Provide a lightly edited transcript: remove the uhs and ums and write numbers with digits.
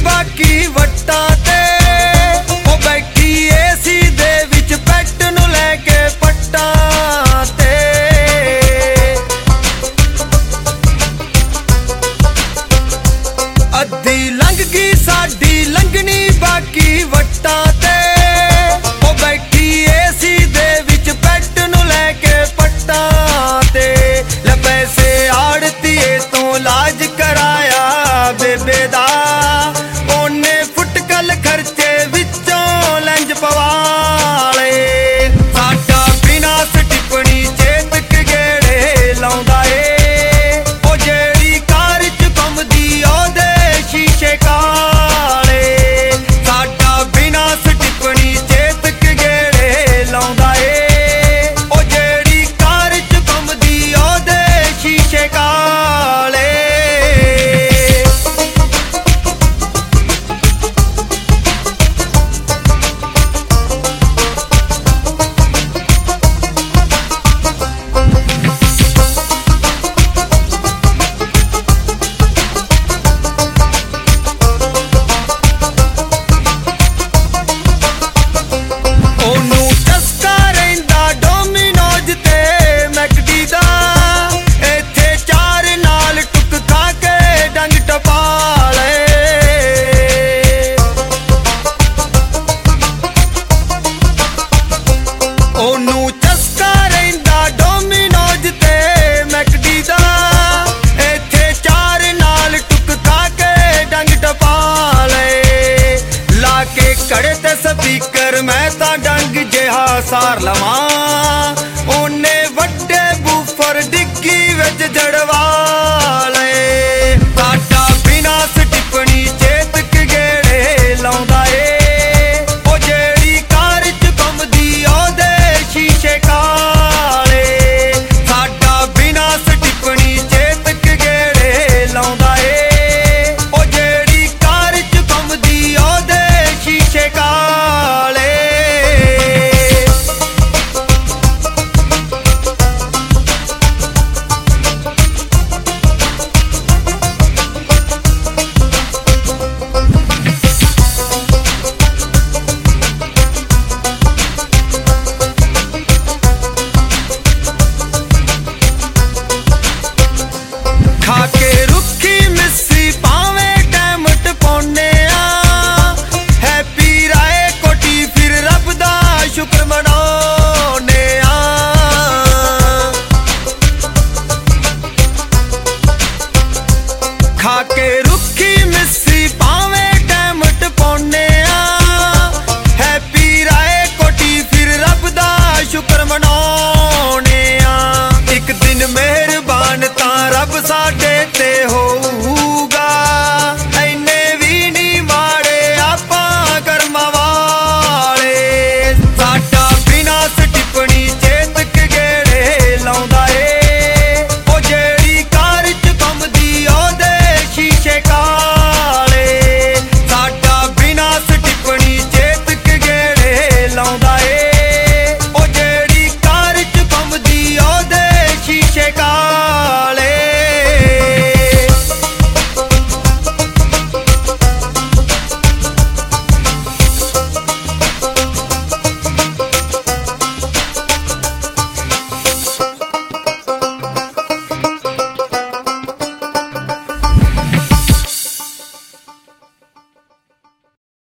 बाकी वट्टां ते ओ बैठी एसी दे विच पैट नूं लैके पट्टां ते अद्धी लंघ गई साडी लंघनी बाकी वट्टां ते ओ बैठी एसी दे विच पैट नूं लैके पट्टां ते ले पैसे आड़तीए तो लाज कराया बेबे दा ओने फुटकल खर्चे विचों लंज पवाले साडा बिना टिप्पणी चेतक गेड़े लाउंदा ए ओ जेड़ी कार च घुमदी ओदे शीशे काले साडा बिना टिप्पणी चेतक गेड़े लाउंदा ए ओ जेड़ी कार च घुमदी ओदे शीशे काले ओनू चस्का रहिंदा डोमिनोज ते मैकडी दा इत्थे चार नाल टुक खा के डंग टपा ले ला के कड़े ते स्पीकर मैं तां डंग जिहा सार लवां ओने वड्डे बूफर डिग्गी विच जड़वा ले साडा बिना टिप्पणी चेतक गेड़े लाउंदा ए ओ जेड़ी कार च घुमदी ओदे शीशे काले साडा बिना टिप्पणी चेतक गेड़े लाउंदा ए ओ जेड़ी कार च घुमदी ओदे शीशे काले खाके रुखी मिस्सी पावे टैम टपाउने आ हैप्पी राय कोटी फिर रब दा शुक्र मनाउने आ खाके रुखी मिस्सी पावे टैम टपाउने आ हैप्पी राय कोटी फिर रब दा शुक्र मनाउने आ एक दिन मेहरबान तां रब साडे ते होऊगा ऐने भी नी माड़े आपां कर्मां वाले साडा बिना टिप्पणी चेतक गेड़े लाउंदा ए ओ जेड़ी कार च घुमदी ओदे शीशे काले साडा बिना टिप्पणी चेतक गेड़े लाउंदा ए ओ जेड़ी कार च घुमदी ओदे शीशे काले।